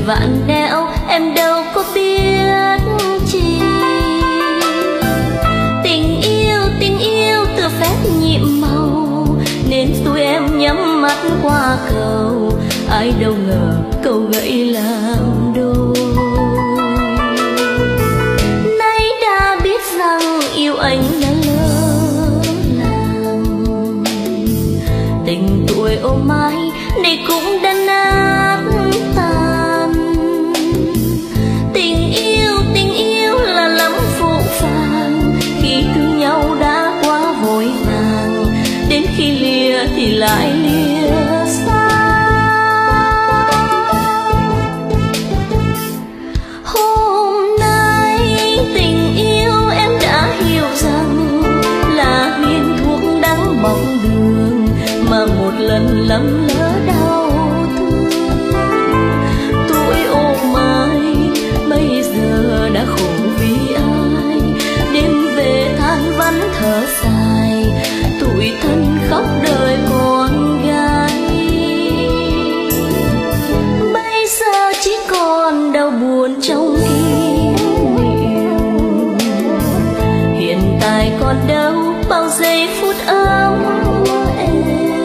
vạn nẻo em đâu có biết chi. Tình yêu tựa phép nhiệm màu, nên tụi em nhắm mắt qua cầu. Ai đâu ngờ cầu gãy làm đôi. Nay đã biết rằng yêu anh đã lỡ làng, tình tuổi ô mai này cũng đã nát tan. Tình yêu là lắm phụ phàng, khi thương nhau đã quá vội vàng, đến khi lìa thì lại lìa xa. Hôm nay tình yêu em đã hiểu rằng là viên thuốc đắng bỏng đường, mà một lần lầm lỡ đau thương. Tuổi ô mai bây giờ đã khổ vì ai, đêm về than vãn thở dài, tủi thân khóc đời con gái. Bây giờ chỉ còn đau buồn trong kỷ niệm, hiện tại còn đâu bao giây phút ấm em.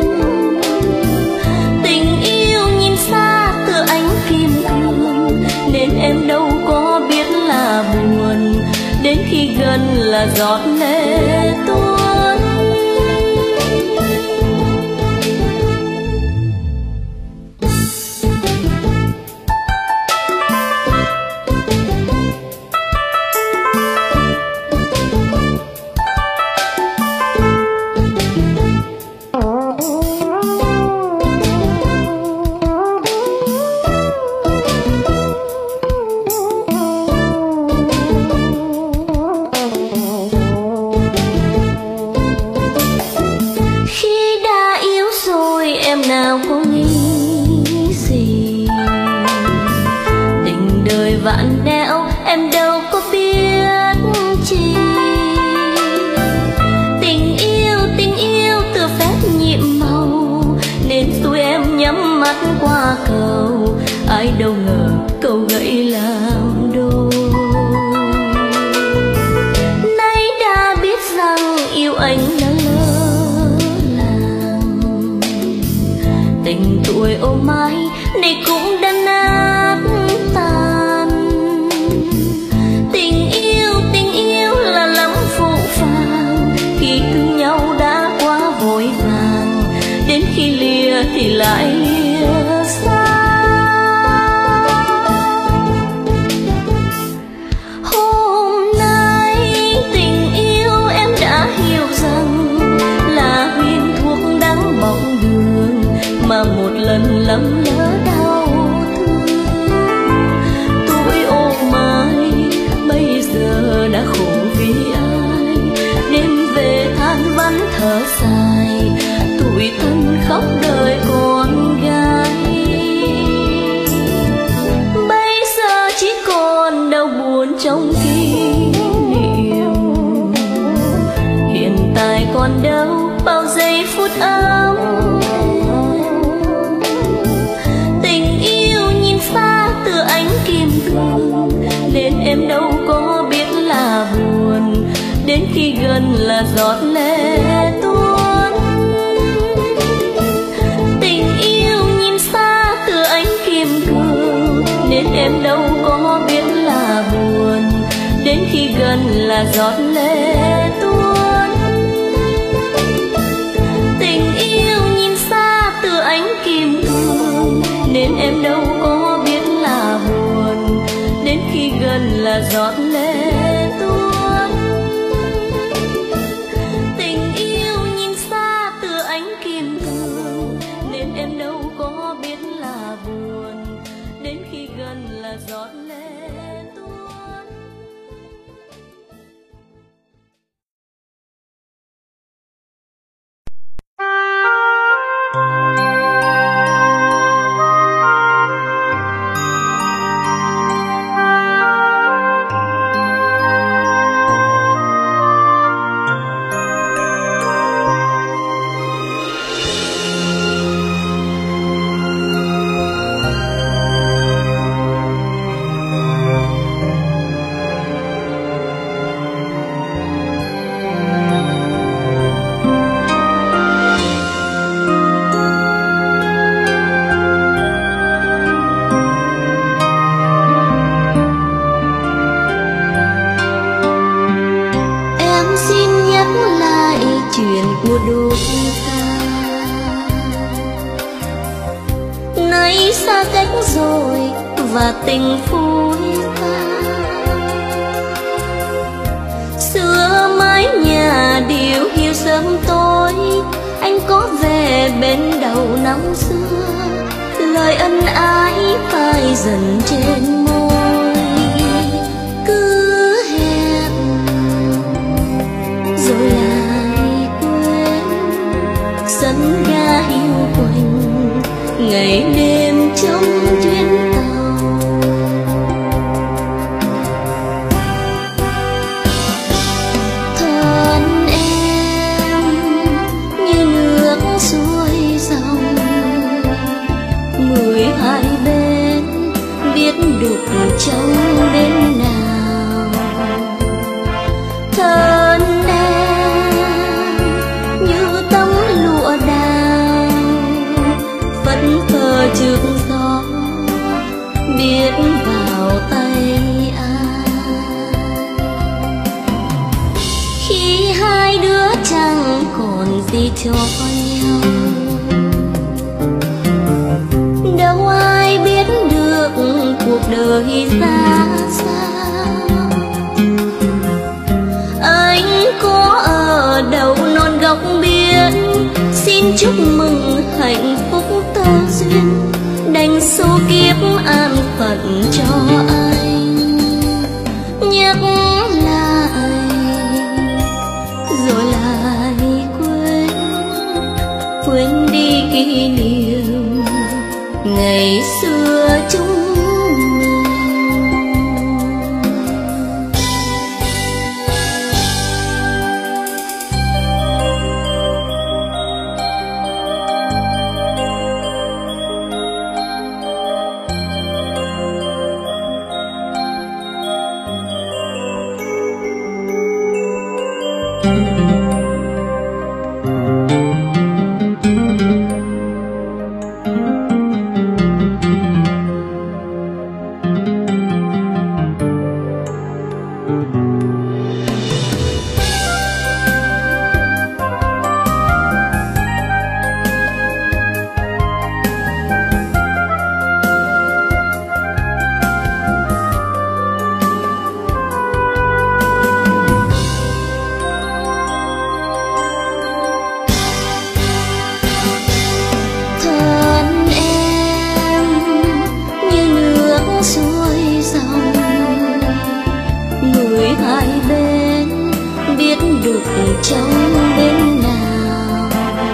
Tình yêu nhìn xa tựa ánh kim cương, nên em đâu có biết là buồn, đến khi gần là giọt lệ tuôn. Nào có nghĩ gì, tình đời vạn nẻo em đâu có biết chi. Tình yêu tựa phép nhiệm màu, nên tụi em nhắm mắt qua cầu. Ai đâu ngờ cầu gãy làm đôi. Nay đã biết rằng yêu anh đã lỡ làng, tình tuổi ô mai này cũng đã nát tan. Tình yêu là lắm phụ phàng, khi thương nhau đã quá vội vàng, đến khi lìa thì lại lìa xa. Hôm nay tình yêu em đã hiểu rằng là viên thuốc đắng bỏng đường, mà một lần lầm lỡ đau thương. Tuổi ô mai bây giờ đã khổ vì ai, đêm về than vãn thở dài, tủi thân khóc đời con gái. Bây giờ chỉ còn đau buồn trong kỷ niệm, hiện tại còn đâu bao giây phút ấm. Nên em đâu có biết là buồn, đến khi gần là giọt lệ tuôn. Tình yêu nhìn xa tựa ánh kim cương, nên em đâu có biết là buồn, đến khi gần là giọt lệ tuôn. Tình yêu nhìn xa tựa ánh kim cương, nên em đâu có biết là buồn, đến khi gần là giọt lệ tuôn. Tình yêu nhìn xa tựa ánh kim cương, nên em đâu có biết là buồn, đến khi gần là giọt lệ tuôn. của đôi ta. Nay xa cách rồi và tình phôi pha, xưa mái nhà điều hiu sớm tối, anh có về bên đầu năm xưa, lời ân ái phai dần trên môi. Cứ hẹn rồi lại quên, sân ga hiu quạnh ngày đêm trong chuyến tàu. Thân em như nước suối dòng, 12 bên biết đục trong bên nào. Thân em như tấm lụa đào, phất phơ trước gió biết vào tay ai. Khi hai đứa chẳng còn gì cho nhau, đâu ai biết được cuộc đời ra sao. Anh có ở đầu non góc biển, xin chúc mừng hạnh phúc tơ duyên, đành số kiếp an phận cho anh. Nhắc lại rồi lại quên, quên đi kỷ niệm ngày xưa chúng mình. Hai bên biết đục trong bên nào.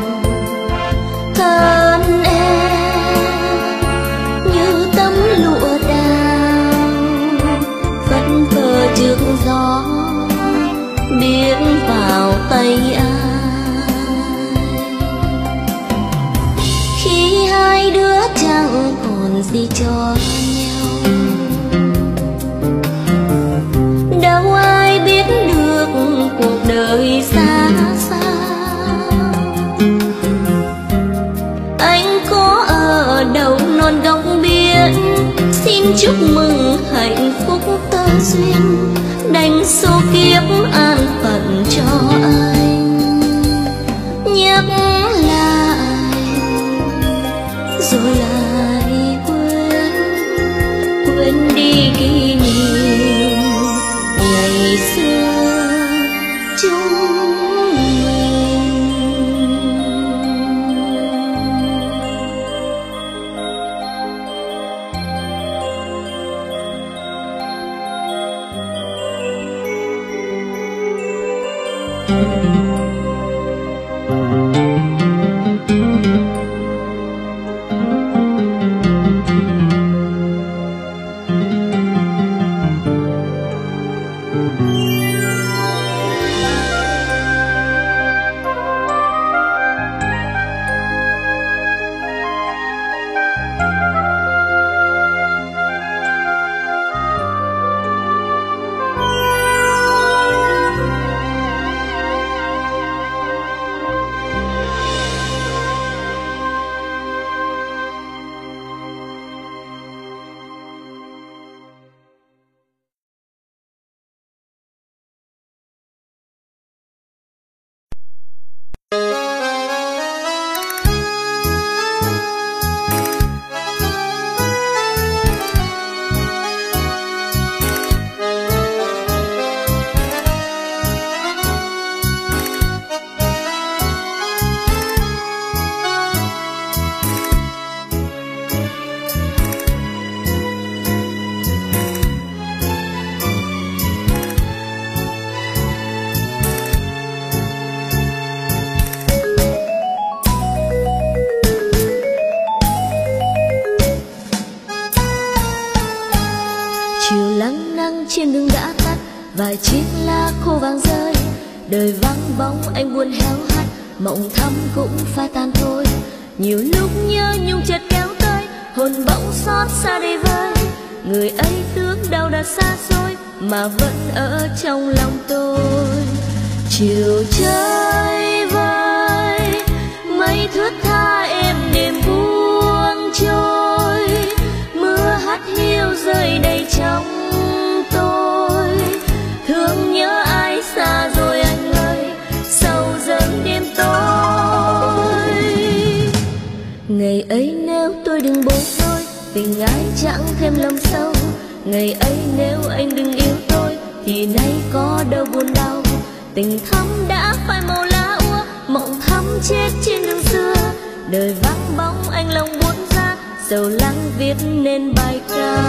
Thân em như tấm lụa đào, phất phơ trước gió biết vào tay ai. Khi hai đứa chẳng còn gì cho nhau, đâu ai biết được cuộc đời xa sao. Anh có ở đầu non góc biển, xin chúc mừng hạnh phúc tơ duyên, đành số kiếp an phận cho anh. Nhắc lại rồi lại quên, quên đi kỷ niệm ngày xưa chúng mình. chiếc lá khô vàng rơi. Đời vắng bóng anh buồn héo hắt, mộng thắm cũng phai tan thôi. Nhiều lúc nhớ nhung chợt kéo tới, hồn bỗng xót xa đầy vơi. Người ấy tưởng đâu đã xa xôi mà vẫn ở trong lòng tôi. Chiều trời vơi, mây thướt tha êm đêm buông trôi. Mưa hắt hiu rơi đầy trong tôi. Thương nhớ ai xa rồi anh ơi, sầu dâng đêm tối. Ngày ấy nếu tôi đừng bối rối, tình ái chẳng thêm lầm sâu. Ngày ấy nếu anh đừng yêu tôi, thì nay có đâu buồn đau. Tình thắm đã phai màu lá úa, mộng thắm chết trên đường xưa. Đời vắng bóng anh lòng buồn ra, sầu lắng viết nên bài ca.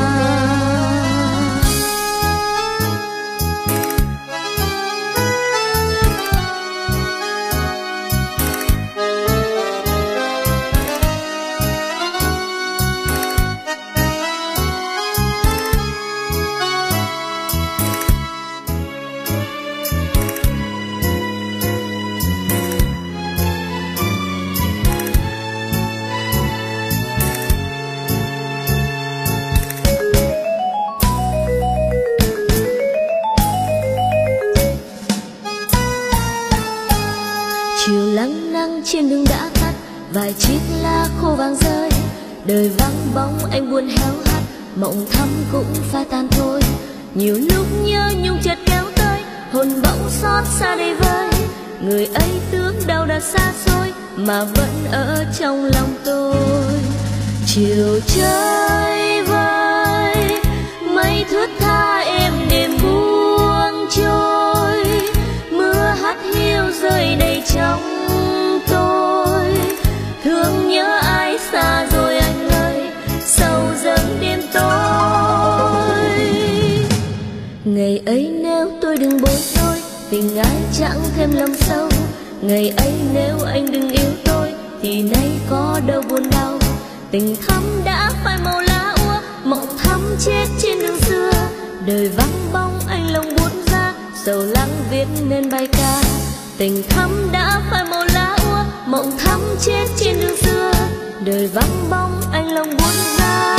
Chiều lắng nắng trên đường đã tắt, vài chiếc lá khô vàng rơi. Đời vắng bóng anh buồn héo hắt, mộng thắm cũng phai tan thôi. Nhiều lúc nhớ nhung chợt kéo tới, hồn bỗng xót xa đầy vơi. Người ấy tưởng đâu đã xa xôi mà vẫn ở trong lòng tôi. Chiều trời vơi, mây thướt tha êm đêm buông trôi. Mưa hắt hiu rơi đầy trong tôi. Thương nhớ ai xa rồi anh ơi, sầu dâng đêm tối. Ngày ấy nếu tôi đừng bối rối, tình ái chẳng thêm lầm sâu. Ngày ấy nếu anh đừng yêu tôi, thì nay có đâu buồn đau. Tình thắm đã phai màu lá úa, mộng thắm chết trên đường xưa. Đời vắng bóng anh lòng buồn ra, sầu lắng viết nên bài ca. Tình thắm đã phai màu lá úa, mộng thắm chết trên đường xưa. Đời vắng bóng anh lòng buồn ra,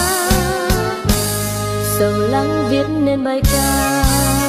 sầu lắng viết nên bài ca.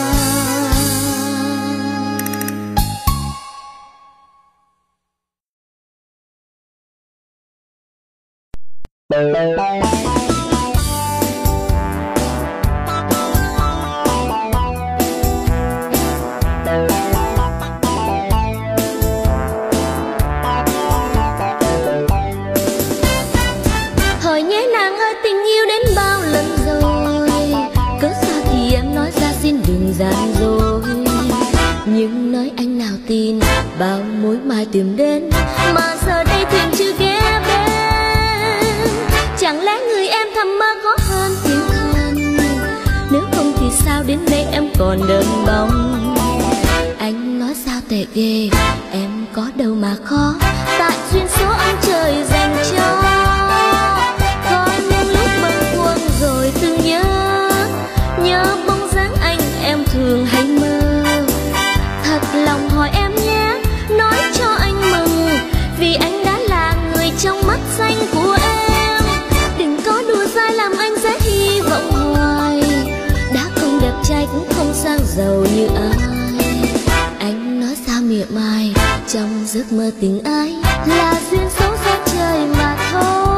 Hỏi nhé nàng ơi, tình yêu đến bao lần rồi, cớ sao thì em nói ra xin đừng gian dối. Nhưng nói anh nào tin bao mối mai tìm đến, mà giờ đây thuyền chưa ghé bên. Chẳng lẽ người em thầm mơ có hơn tiếng thân, nếu không thì sao đến nay em còn đơn bóng. Anh nói sao tệ ghê, em có đâu mà khó, tại duyên số ông trời dành cho. Có những lúc bâng khuâng rồi từng nhớ bóng dáng anh em thường hay mơ. Thật lòng hỏi em nhé, nói cho anh mừng, vì anh đã là người trong mắt xanh của em. Đừng có đùa dai làm anh dễ hy vọng hoài, đã không đẹp trai cũng không sang giàu như ai. Anh nói sao mỉa mai, trong giấc mơ tình ái là duyên số do trời mà thôi.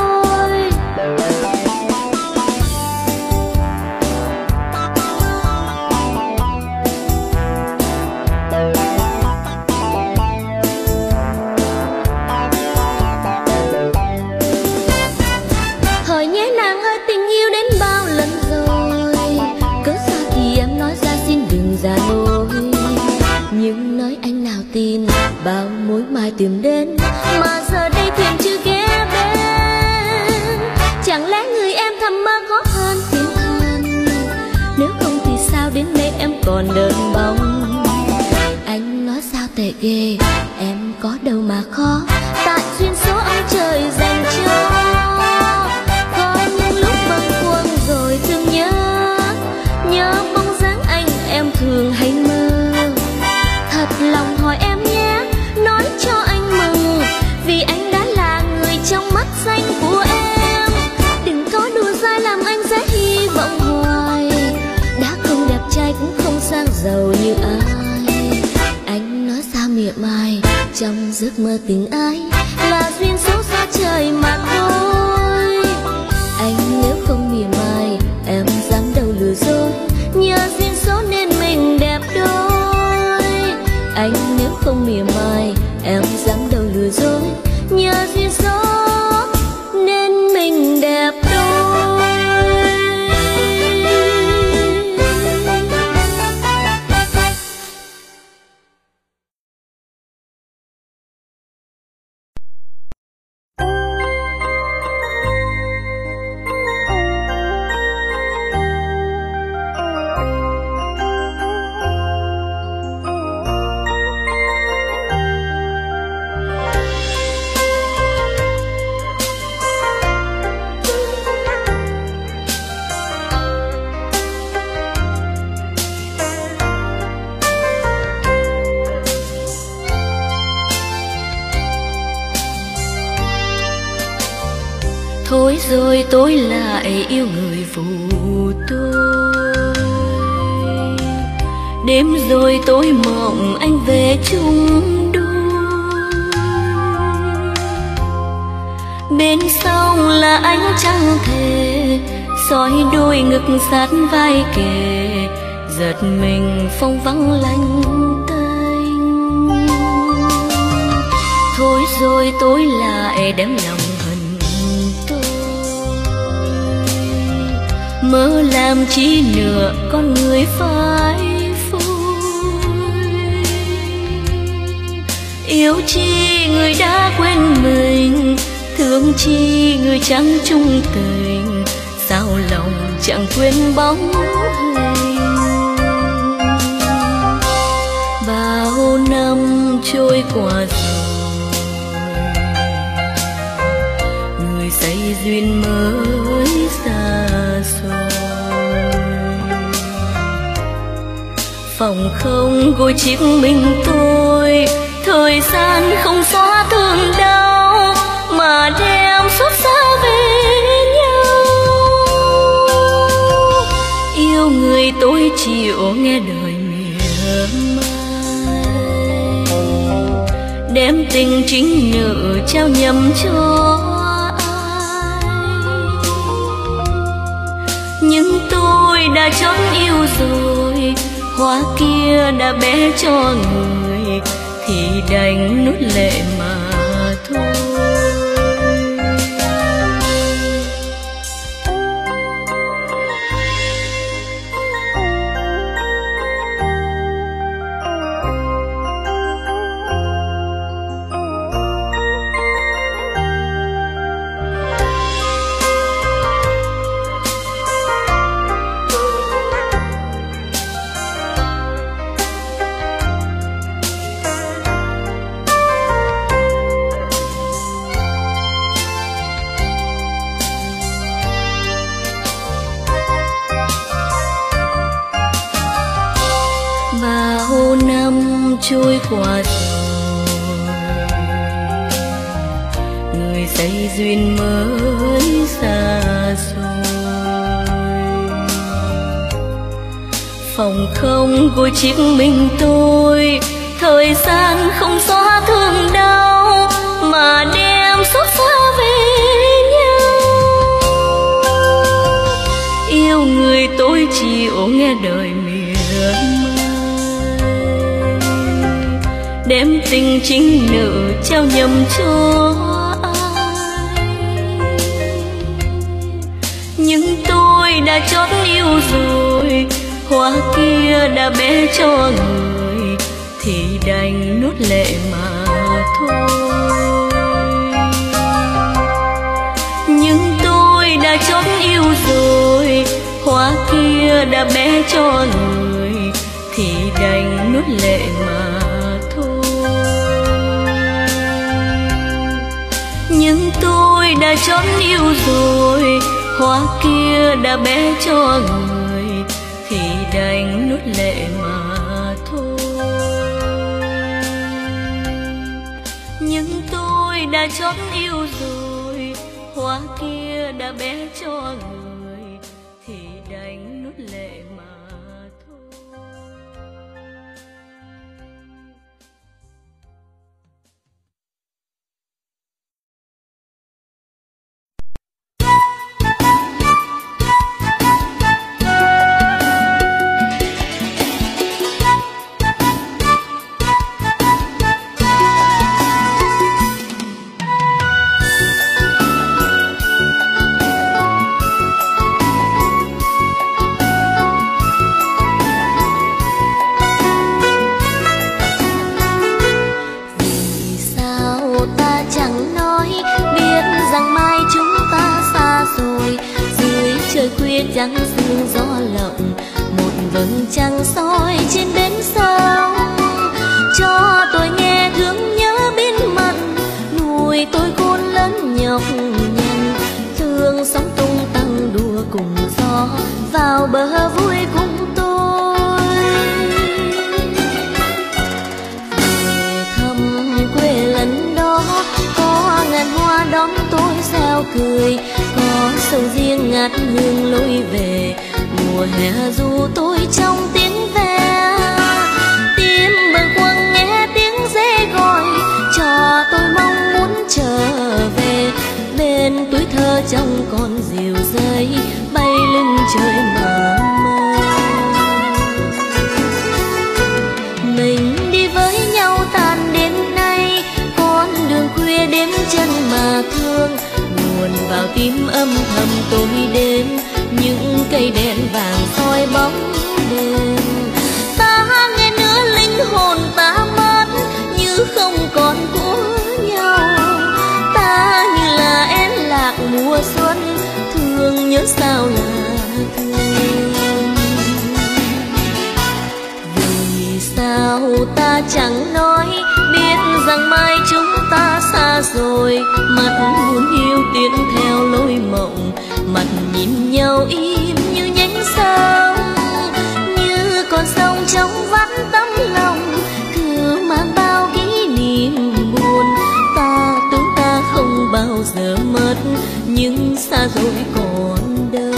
Hỏi nhé nàng ơi, tình yêu đến bao lần rồi, cớ sao thì em nói ra xin đừng giả dối. Nhưng nói anh nào tin bao mối mai tìm đến, mà giờ đây thuyền chưa ghé bên. Chẳng lẽ người em thầm mơ có hơn tiếng thân, nếu không thì sao đến nay em còn đơn bóng. Anh nói sao tệ ghê, em có đâu mà khó, tại duyên số ông trời dành cho. Có những lúc bâng khuâng rồi thương nhớ bóng dáng anh em thường trong giấc mơ tình ai là duyên số xa trời mà thôi. Anh nếu không mỉa mai em dám đâu lừa dối, nhờ duyên số nên mình đẹp đôi. Anh nếu không mỉa mai em dám đâu lừa dối, nhờ duyên số nên mình đẹp đôi. Thôi rồi tôi lại yêu người phụ tôi. Đêm rồi tôi mộng anh về chung đôi. Bên sông là ánh trăng thề, soi đôi ngực sát vai kề, giật mình phong vắng lanh tanh. Thôi rồi tôi lại đem lòng mơ làm chi nữa con người phai phôi. Yêu chi người đã quên mình, thương chi người chẳng chung tình, sao lòng chẳng quên bóng hình. Bao năm trôi qua rồi, người xây duyên mới xa xôi. Phòng không gối chiếc mình tôi, thời gian không xóa thương đau mà đem xót xa về nhau. Yêu người tôi chịu nghe đời mỉa mai, đem tình chính nữ trao nhầm cho ai. Nhưng tôi đã chót yêu rồi, hoa kia đã bé cho người, thì đành nuốt lệ mà thôi. Bao năm trôi qua rồi, người xây duyên mới xa xôi. Phòng không gối chiếc mình tôi, thời gian không xóa thương đau mà đem xót xa về nhau. Yêu người tôi chịu nghe đời mỉa mai, đem tình chính nữ trao nhầm cho ai. Nhưng tôi đã chót yêu rồi, hoa kia đã bé cho người, thì đành nuốt lệ mà thôi. Nhưng tôi đã chót yêu rồi, hoa kia đã bé cho người, thì đành nuốt lệ mà thôi. Nhưng tôi đã chót yêu rồi, hoa kia đã bé cho người, thì đành nuốt lệ mà thôi. Nhưng tôi đã chót yêu rồi, hoa kia đã bé cho người, thì đành nuốt lệ mà thôi. nắng sương gió lộng, một vầng trăng soi trên bến sông cho tôi nghe thương nhớ bên mặt, nuôi tôi khôn lớn nhọc nhằn, thương sống tung tăng đùa cùng gió vào bờ vui cùng tôi. Về thăm quê lần đó có ngàn hoa đón tôi reo cười, có sầu riêng ngát hương lối về, mùa hè dù tôi trong tiếng ve, tim bâng khuâng nghe tiếng dê gọi cho tôi mong muốn trở về, bên tuổi thơ trong con diều rơi bay lưng trời mà mơ. Mình đi với nhau tàn đến nay, con đường khuya đêm chân mà thương, buồn vào tim âm thầm tôi đến, những cây đèn vàng soi bóng đêm. Ta nghe nữa linh hồn ta mất như không còn của nhau, ta như là én lạc mùa xuân, thương nhớ sao là thương. Vì sao ta chẳng nói biết rằng mai chúng ta xa rồi, mặt buồn hiu tiến theo lối mộng, mặt nhìn nhau im như nhánh sông, như con sông trong vắt tấm lòng, cứ mang bao kỷ niệm buồn. Ta tưởng ta không bao giờ mất, nhưng xa rồi còn đâu.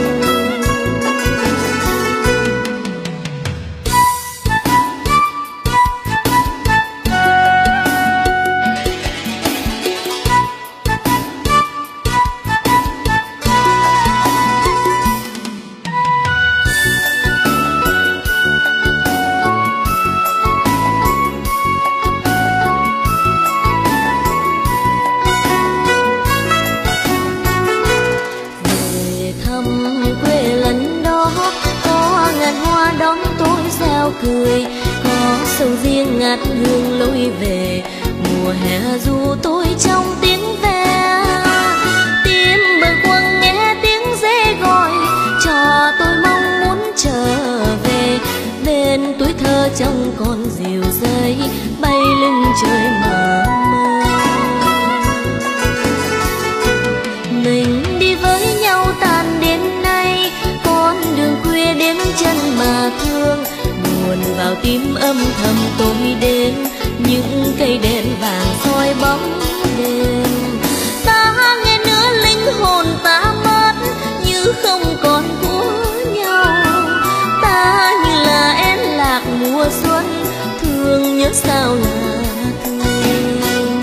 Cười có sầu riêng ngát hương lối về, mùa hè dù tôi trong tiếng ve, tim bâng khuâng nghe tiếng dê gọi cho tôi mong muốn trở về, bên tuổi thơ trong con diều rơi bay lưng trời mà mơ. Mình đi với nhau tàn đến nay, con đường khuya đêm chân mà thương, buồn vào tim âm thầm tôi đến, những cây đèn vàng soi bóng đêm. Ta nghe nữa linh hồn ta mất như không còn của nhau, ta như là én lạc mùa xuân, thương nhớ sao là thương.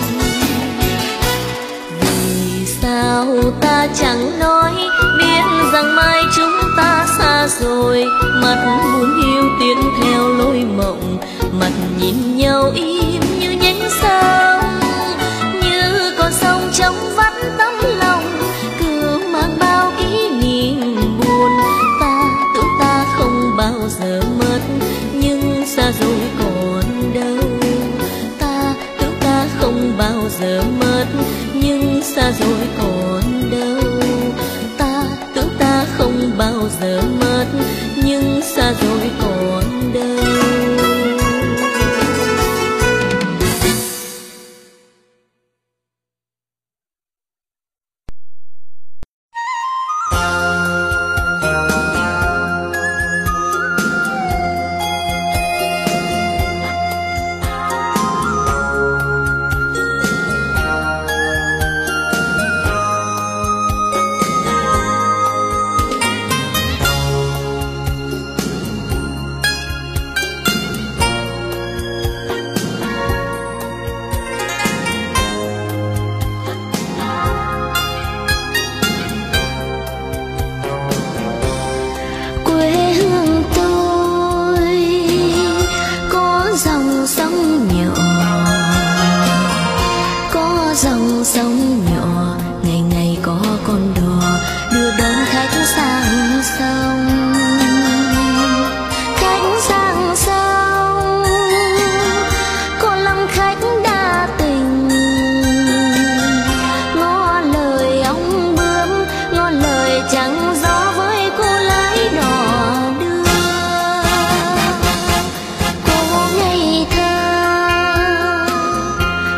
Vì sao ta chẳng nói biết rằng mai chúng ta xa rồi, mặt buồn hiu tiến theo lối mộng, mặt nhìn nhau im như nhánh sông, như con sông trong vắt tấm lòng, cứ mang bao kỷ niệm buồn. Ta tưởng ta không bao giờ mất, nhưng xa rồi còn đâu. Ta tưởng ta không bao giờ mất, nhưng xa rồi còn đâu. Ta tưởng ta không bao giờ mất, nhưng xa rồi còn đâu.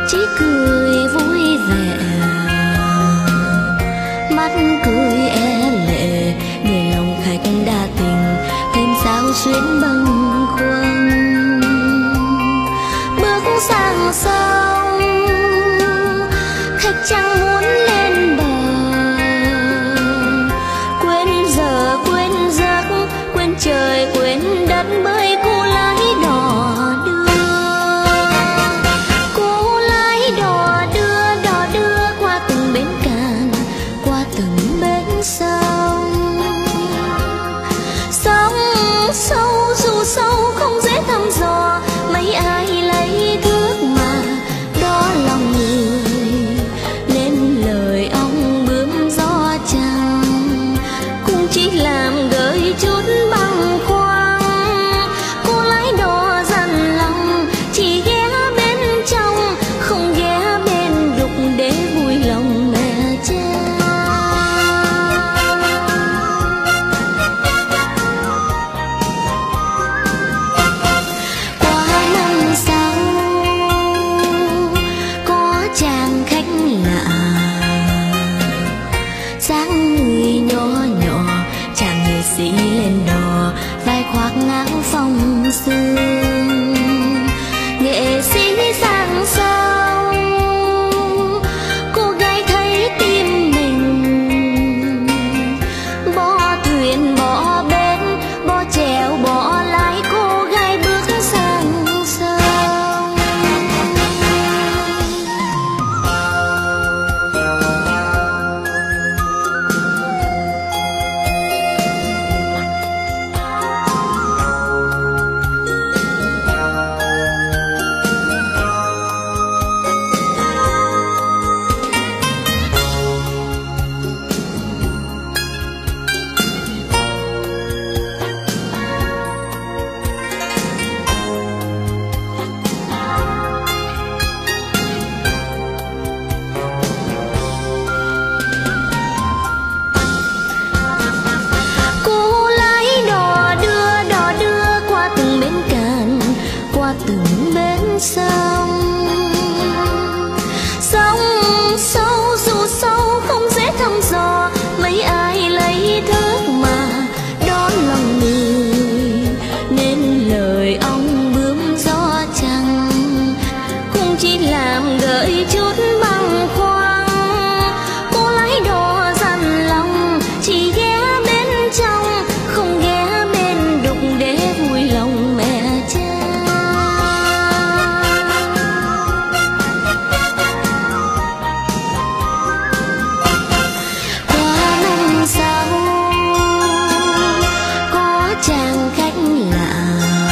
chỉ cười vui vẻ, mắt cười e lệ để lòng khách đa tình thêm sao xuyến bâng khuâng. Bước sang sông khách chẳng muốn lên bờ, quên giờ quên giấc quên trời quên đất bởi cô lái đò đưa. Cô lái đò đưa qua từng bến cạn, qua từng bến sông. Sông sâu dù sâu không dễ thăm dò, mấy ai lấy thước mà đo lòng người, nên lời ong bướm gió trăng cũng chỉ làm gợi chút bâng khuâng. Cô lái đò dằn lòng chỉ ghé bên trong, không ghé bên đục để vui lòng mẹ cha. Qua năm sau có chàng khách lạ, dáng người nhỏ nhỏ, chàng nghệ sĩ lên đò vai khoác áo phong sương. Nghệ sĩ sang sông, cô gái thấy tim mình, bỏ thuyền bỏ bến bỏ chèo bỏ lái, cô gái bước sang sông. Cô lái đò đưa qua từng bến cạn, qua từng bến sông. Sông sâu dù sâu không dễ thăm dò, mấy ai lấy thước mà đo lòng người, nên lời ong bướm gió trăng cũng chỉ làm gợi chút bâng khuâng. Cô lái đò dằn lòng chỉ ghé bên trong, không ghé bên đục để vui lòng mẹ cha. Qua năm sau có chàng khách lạ,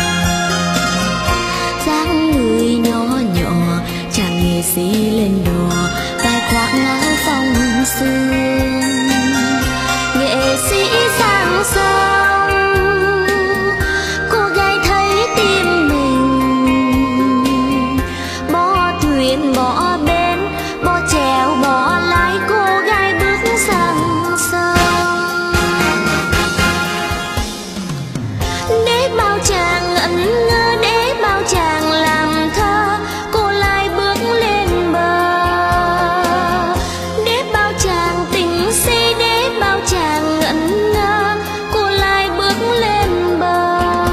dáng người nhỏ nhỏ, chàng nghệ sĩ lên đò vai khoác áo phong sương. Nghệ sĩ sang sông, cô gái thấy tim mình, bỏ thuyền bỏ bến bỏ chèo bỏ lái, cô gái bước sang sông. Để bao chàng ẩn ngơ, để bao chàng làm thơ, cô lại bước lên bờ. Để bao chàng tình si, để bao chàng ẩn ngơ, cô lại bước lên bờ.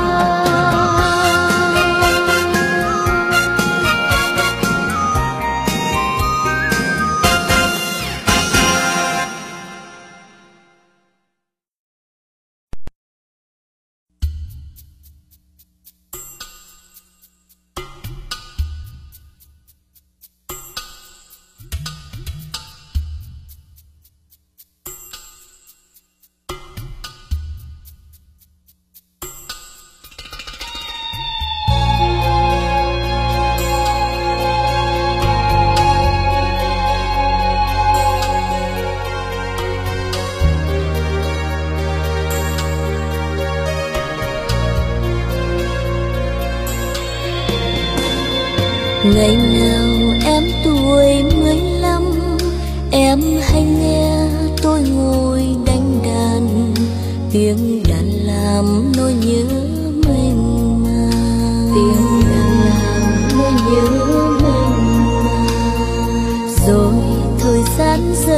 Ngày nào em tuổi 15, em hay nghe tôi ngồi đánh đàn, tiếng đàn làm nỗi nhớ mênh mang, tiếng đàn làm nỗi nhớ mênh mang.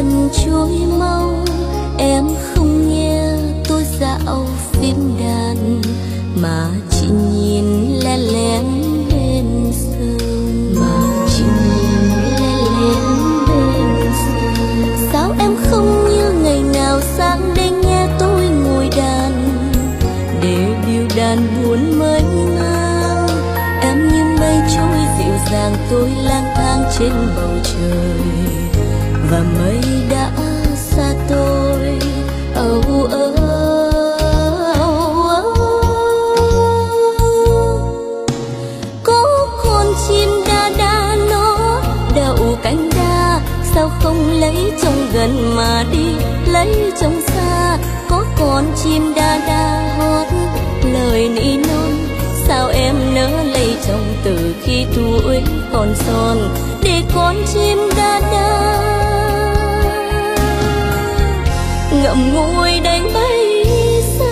dần trôi mau, em không nghe tôi dạo phím đàn mà chỉ nhìn lén lén bên sông, mà chỉ nhìn lén lén bên sông. Sao em không như ngày nào sáng để nghe tôi ngồi đàn, để điệu đàn buồn mênh mang. Em như mây trôi dịu dàng, tôi lang thang trên bầu trời và mây đã xa tôi. Có con chim đa đa nó đậu cánh đa, sao không lấy chồng gần mà đi lấy chồng xa. Có con chim đa đa hót lời nỉ non, sao em nỡ lấy chồng từ khi tuổi còn son, để con chim đa đa ngậm ngùi đánh bay xa.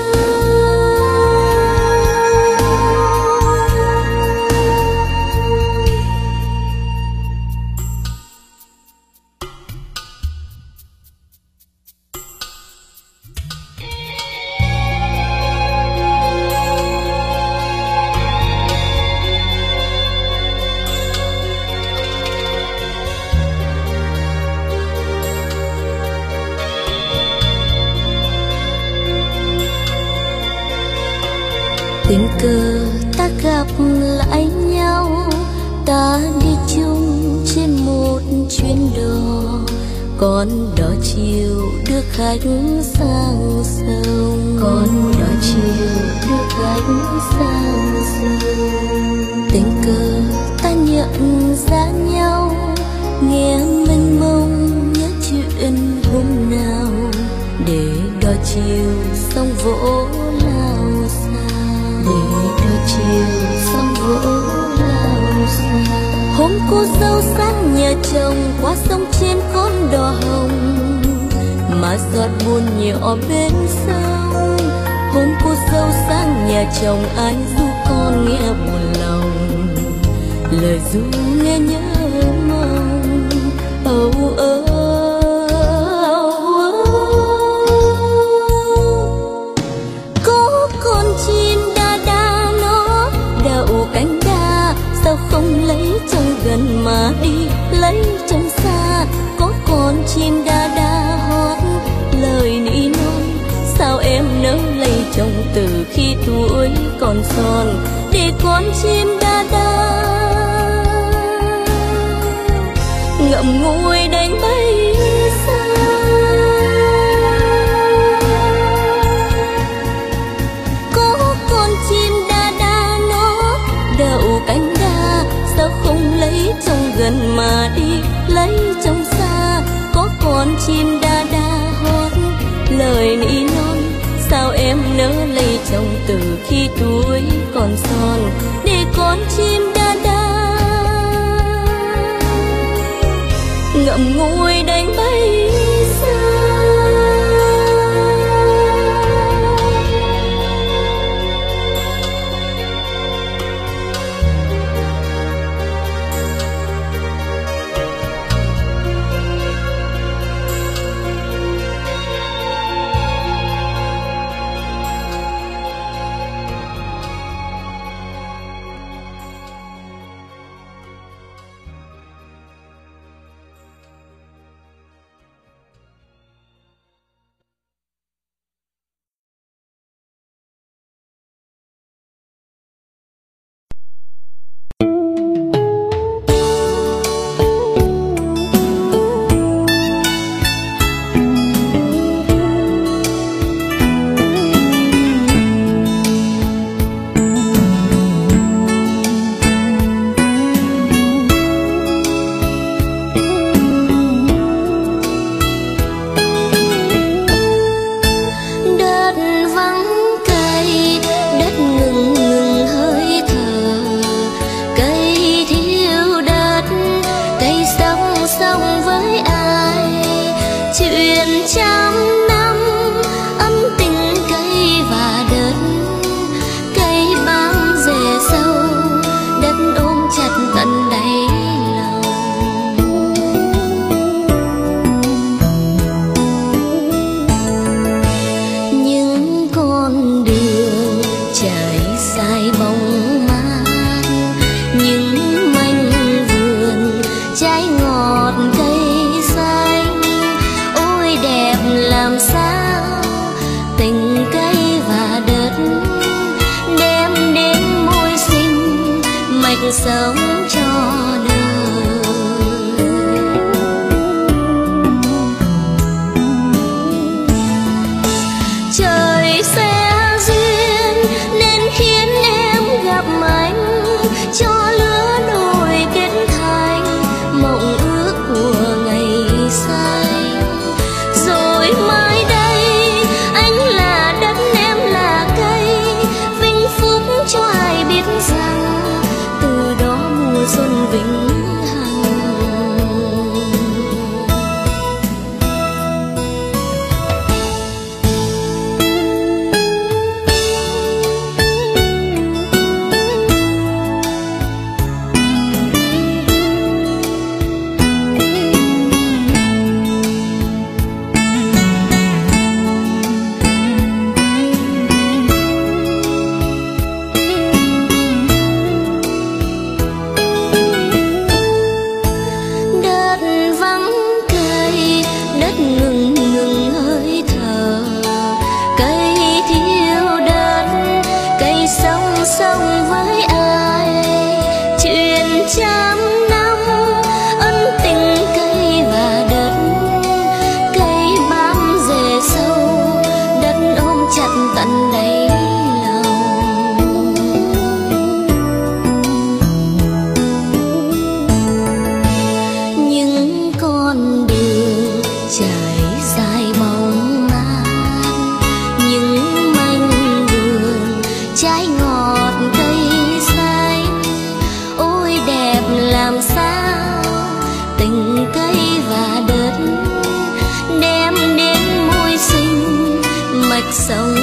Tình cờ ta gặp lại nhau, ta đi chung trên một chuyến đò, con đò chiều đưa khách sang sông, con đò chiều đưa khách sang sông. Tình cờ ta nhận ra nhau, nghe mênh mông nhớ chuyện hôm nào, để đò chiều sông vỗ lao xa, để đò chiều sông vỗ lao xa. Hôm cô dâu sang nhà chồng qua sông trên con đò hồng, mà giọt buồn nhỏ bên sông. Hôm cô dâu sang nhà chồng ai ru con nghe buồn lòng, lời ru nghe nhớ mong. Có con chim đa đa nó đậu cánh đa, sao không lấy chồng gần mà đi lấy chồng xa. Có con chim đa đa hót lời nỉ non, sao em nỡ lấy chồng từ khi tuổi còn son, để con chim đa đa ngậm ngùi đánh bay xa. Có con chim đa đa nó đậu cánh đa, sao không lấy chồng gần mà đi lấy chồng xa. Có con chim đa đa hót lời nỉ non, sao em nỡ lấy chồng từ khi tuổi còn son, để con chim đa đa ngậm ngùi đánh bay xa. ngọt cây xanh. Ôi đẹp làm sao tình cây và đất, đem đến môi xinh mạch sống cho đời. Trời sẽ duyên nên khiến em gặp anh, cho lứa đôi kết thành mộng ước của ngày xanh. Rồi mai đây anh là đất, em là cây, vinh phúc cho ai biết rằng từ đó mùa xuân vĩnh hằng. Ngừng ngừng hơi thở, cây thiếu đất, cây sống sống với ai. Chuyện trăm năm ân tình cây và đất, cây bám rễ sâu, đất ôm chặt tận đáy lòng. Những con đường trải dài bóng mát, những manh đường trái ngọt cây xanh. Ôi đẹp làm sao tình cây và đất, đem đến môi xinh mạch sông